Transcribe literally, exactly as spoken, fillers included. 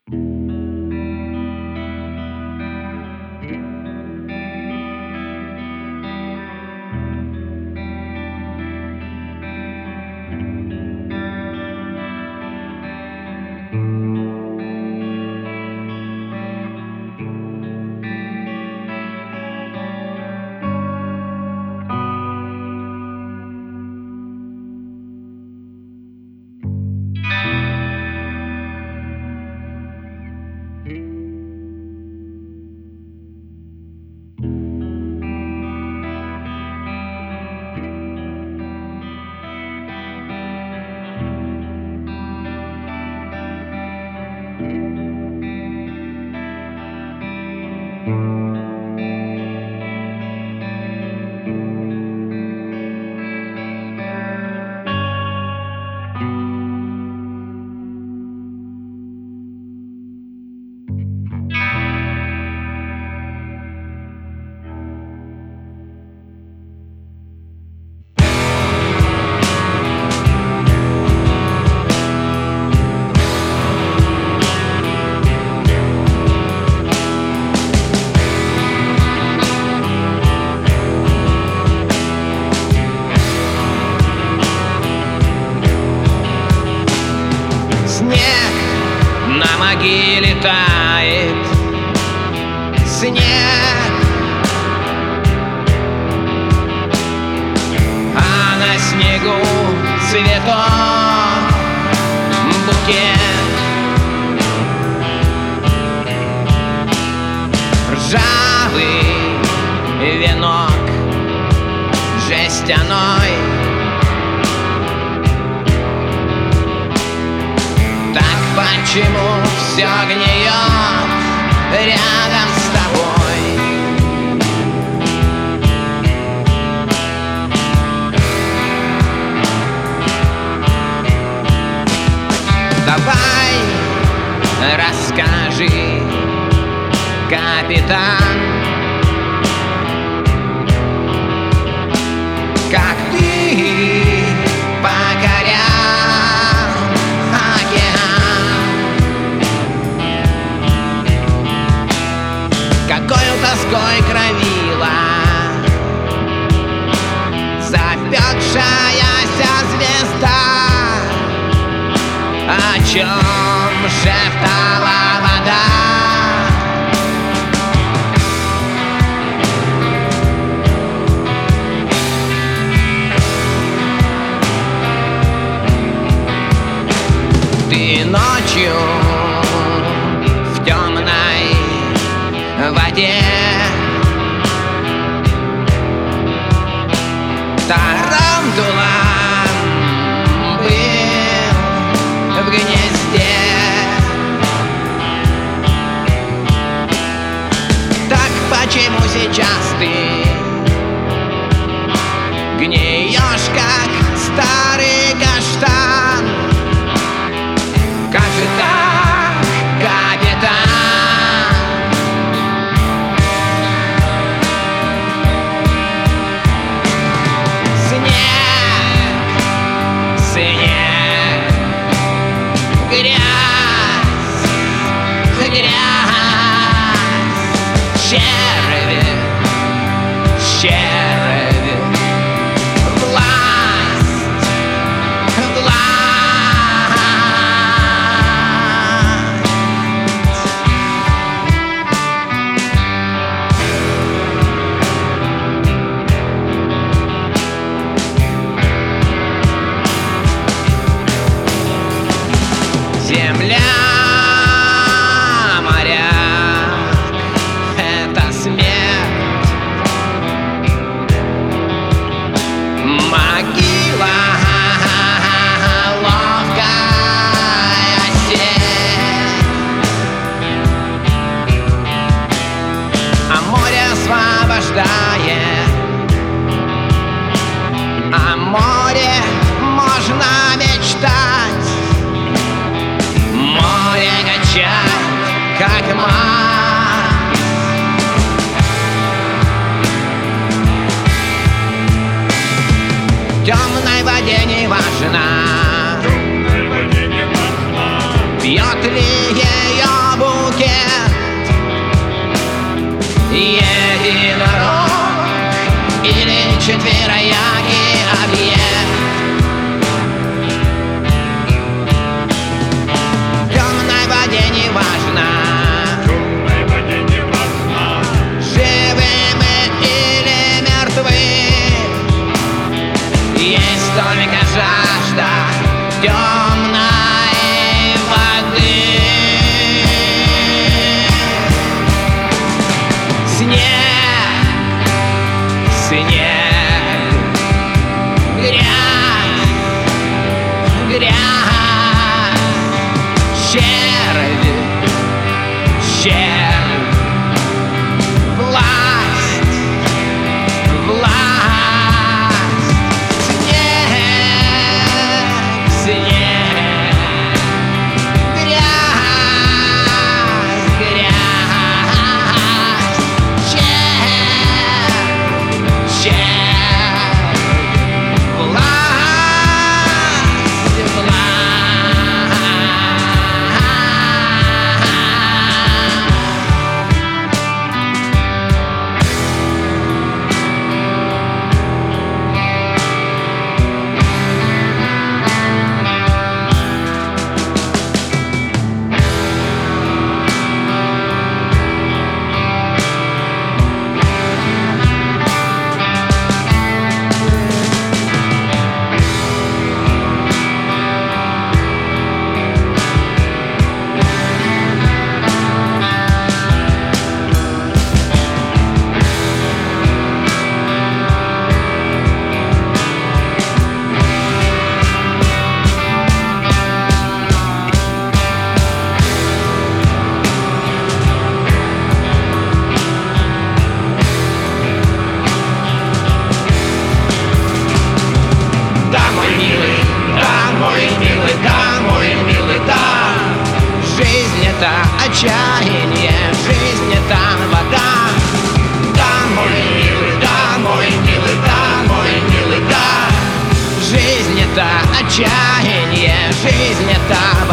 Снег на могиле тает, снег, а на снегу цветов букет. Ржавый венок жестяной, почему все гниет рядом с тобой? Давай расскажи, капитан, как ты покорял океан. Какой тоской кровила запекшаяся звезда, о чем шептала вода. Ты ночью в темной воде тарантула был в гнезде. Так почему сейчас ты гниешь, как старый каштан? Как же так, капитан? Снег, снег, грязь, грязь, черви, черви, власть, власть. Земля, моря — это смерть. Могила, ловкая сеть. А море освобождает, о море можно мечтать. Море качает, как мать. В темной воде не важно, пьет ли ее четвероякий объект. В темной воде не важно, живы мы или мертвы. Есть только жажда темной воды. Снег, снег, грязь, грязь, червь, червь, власть, власть. Снег, снег, грязь, грязь, червь, червь, власть, власть. Да, мой милый, да, мой милый, да, мой милый, да. Жизнь — это отчаяние, жизнь — это вода. Да, мой милый, да, мой милый, да, мой милый, да. Жизнь — это отчаяние, жизнь — это